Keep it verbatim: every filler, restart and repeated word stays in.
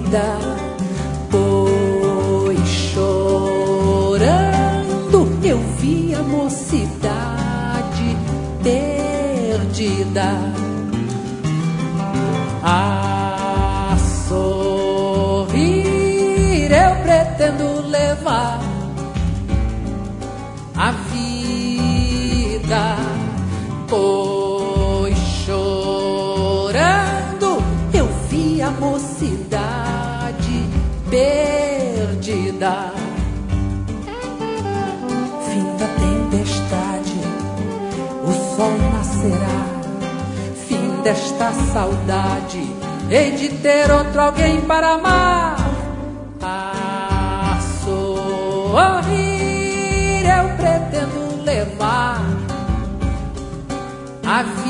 vida, pois chorando eu vi a mocidade perdida. A sorrir eu pretendo levar a vida, pois chorando eu vi a mocidade perdida. Fim da tempestade, o sol nascerá. Fim desta saudade, hei de ter outro alguém para amar. A sorrir eu pretendo levar a vida.